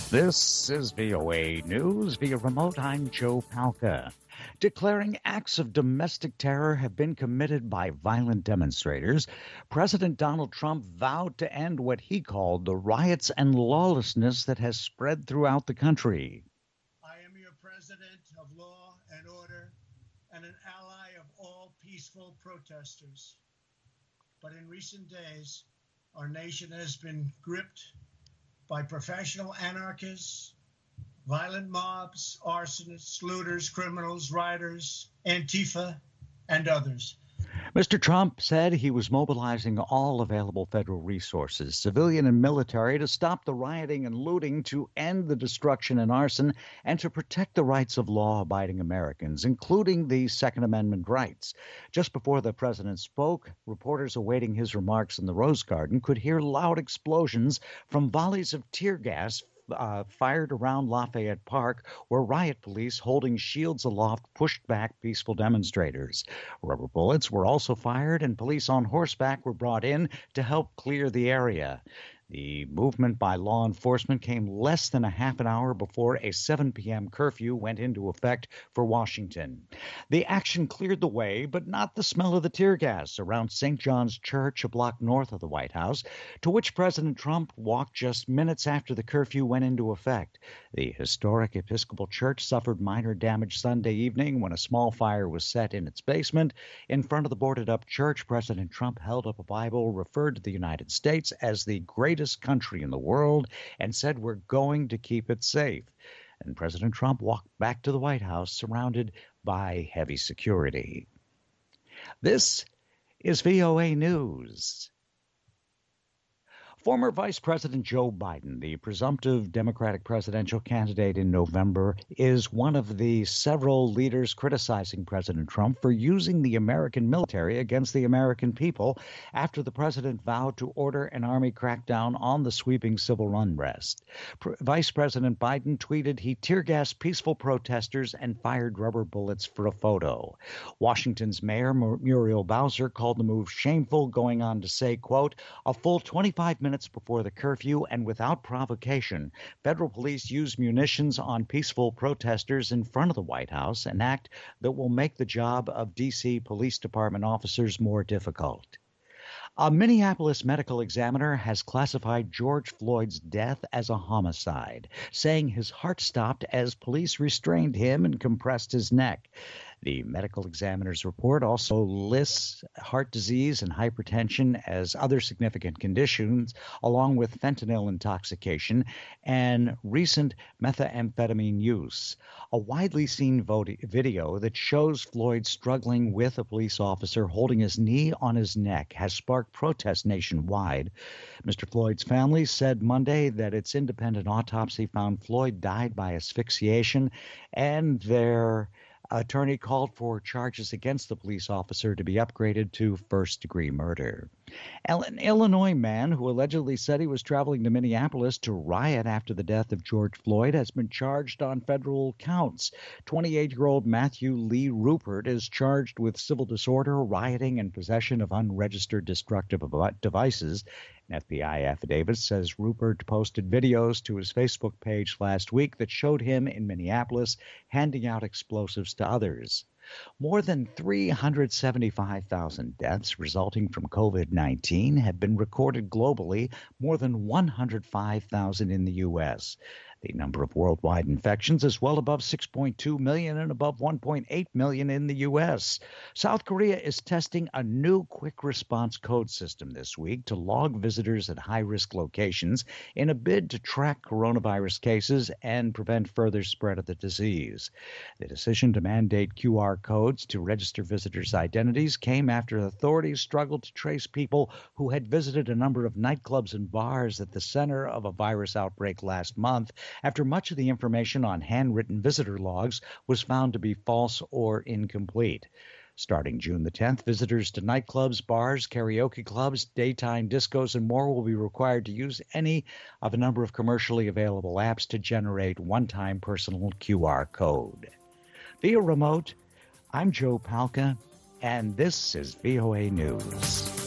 This is VOA News. Via remote, I'm Joe Palca. Declaring acts of domestic terror have been committed by violent demonstrators, President Donald Trump vowed to end what he called the riots and lawlessness that has spread throughout the country. I am your president of law and order and an ally of all peaceful protesters. But in recent days, our nation has been gripped by professional anarchists, violent mobs, arsonists, looters, criminals, rioters, Antifa, and others. Mr. Trump said he was mobilizing all available federal resources, civilian and military, to stop the rioting and looting, to end the destruction and arson, and to protect the rights of law-abiding Americans, including the Second Amendment rights. Just before the president spoke, reporters awaiting his remarks in the Rose Garden could hear loud explosions from volleys of tear gas fired around Lafayette Park, where riot police holding shields aloft pushed back peaceful demonstrators. Rubber bullets were also fired, and police on horseback were brought in to help clear the area. The movement by law enforcement came less than a half an hour before a 7 p.m. curfew went into effect for Washington. The action cleared the way, but not the smell of the tear gas around St. John's Church, a block north of the White House, to which President Trump walked just minutes after the curfew went into effect. The historic Episcopal Church suffered minor damage Sunday evening when a small fire was set in its basement. In front of the boarded-up church, President Trump held up a Bible, referred to the United States as the greatest country in the world, and said, "We're going to keep it safe." And President Trump walked back to the White House surrounded by heavy security. This is VOA News. Former Vice President Joe Biden, the presumptive Democratic presidential candidate in November, is one of the several leaders criticizing President Trump for using the American military against the American people after the president vowed to order an army crackdown on the sweeping civil unrest. Vice President Biden tweeted he tear-gassed peaceful protesters and fired rubber bullets for a photo. Washington's Mayor Muriel Bowser called the move shameful, going on to say, quote, "A full 25 minutes before the curfew and without provocation, federal police used munitions on peaceful protesters in front of the White House, an act that will make the job of D.C. Police Department officers more difficult." A Minneapolis medical examiner has classified George Floyd's death as a homicide, saying his heart stopped as police restrained him and compressed his neck. The medical examiner's report also lists heart disease and hypertension as other significant conditions, along with fentanyl intoxication and recent methamphetamine use. A widely seen video that shows Floyd struggling with a police officer holding his knee on his neck has sparked protests nationwide. Mr. Floyd's family said Monday that its independent autopsy found Floyd died by asphyxiation, and their attorney called for charges against the police officer to be upgraded to first-degree murder. An Illinois man who allegedly said he was traveling to Minneapolis to riot after the death of George Floyd has been charged on federal counts. 28-year-old Matthew Lee Rupert is charged with civil disorder, rioting, and possession of unregistered destructive devices. An FBI affidavit says Rupert posted videos to his Facebook page last week that showed him in Minneapolis handing out explosives to others. More than 375,000 deaths resulting from COVID-19 have been recorded globally, more than 105,000 in the U.S. The number of worldwide infections is well above 6.2 million and above 1.8 million in the U.S. South Korea is testing a new quick response code system this week to log visitors at high-risk locations in a bid to track coronavirus cases and prevent further spread of the disease. The decision to mandate QR codes to register visitors' identities came after authorities struggled to trace people who had visited a number of nightclubs and bars at the center of a virus outbreak last month, after much of the information on handwritten visitor logs was found to be false or incomplete. Starting June the 10th, visitors to nightclubs, bars, karaoke clubs, daytime discos, and more will be required to use any of a number of commercially available apps to generate one-time personal QR code. Via remote, I'm Joe Palca, and this is VOA News.